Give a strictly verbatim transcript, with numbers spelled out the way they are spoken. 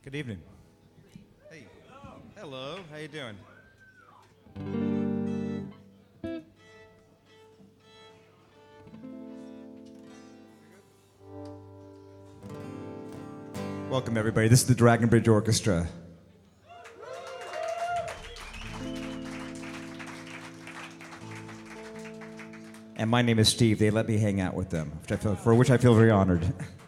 Good evening. Hey. Hello. How you doing? Welcome, everybody. This is the Dragon Bridge Orchestra. And my name is Steve. They let me hang out with them, which I feel, for which I feel very honored.